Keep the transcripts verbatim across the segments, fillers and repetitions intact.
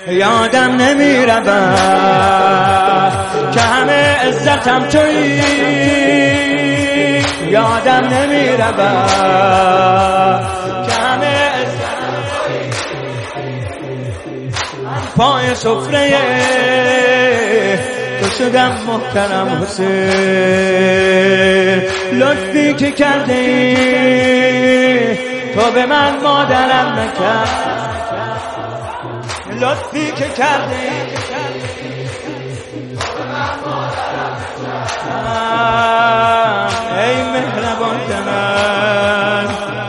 یادم نمی رود که همه عزتم تویی، یادم نمی رود که همه عزتم تویی. پای سفره تو شدم محترم حسین، لطفی که کردی تو به من مادرم نکرد، لطفی که کردی ای مهربان من.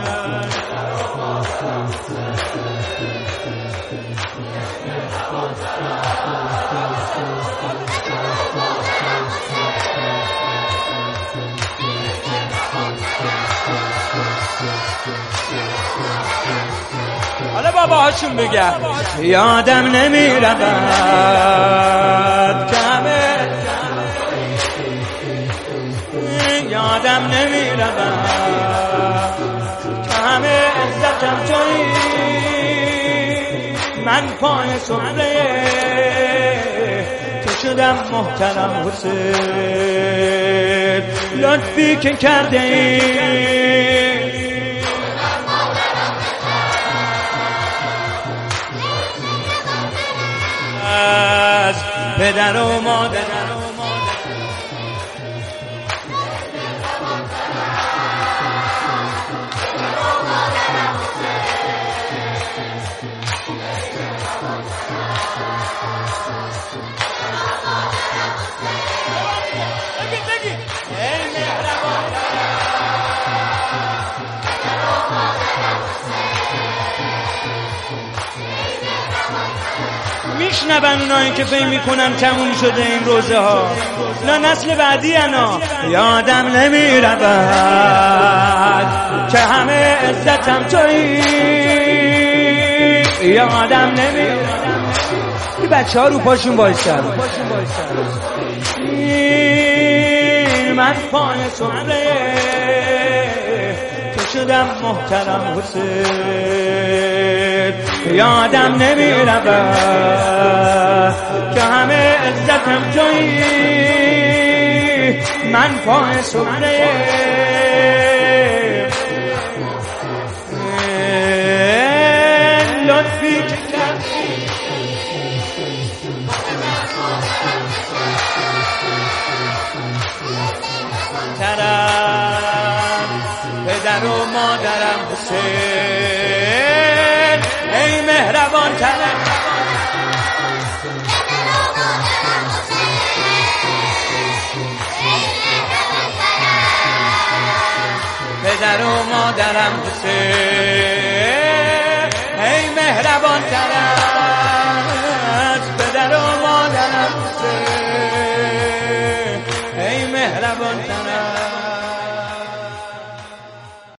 حالا بابا هاشون بگم یادم نمی رود که همه، یادم نمی رود که همه عزتم تویی. من پای سفره تو شدم محترم حسین، لطفی که کردی از پدر و مادر میشنون اونایی که فهم میکنن تموم شده این روزه ها، نه نسل بعدی انا. یادم نمی رود که همه عزتم تویی، یادم نمی رود. این بچه ها رو پاشون بایستن، من پای سفره تو شدم محترم حسین، یادم نمی رود که همه عزتم تویی. من پای سفره لطفی که کردی ترم پدر و مادرم حسین، ای مهربان ترم پدر و مادرم حسین، ای مهربان ترم پدر و مادرم حسین، ای مهربان ترم.